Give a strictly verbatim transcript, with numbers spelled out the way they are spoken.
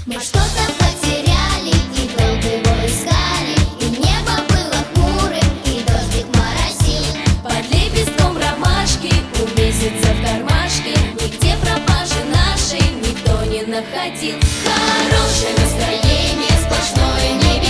Мы что-то потеряли и долго его искали, и небо было хмурым, и дождик моросил. Под лепестком ромашки у месяца в кармашке нигде пропажи нашей никто не находил. Хорошее настроение, сплошное небесное.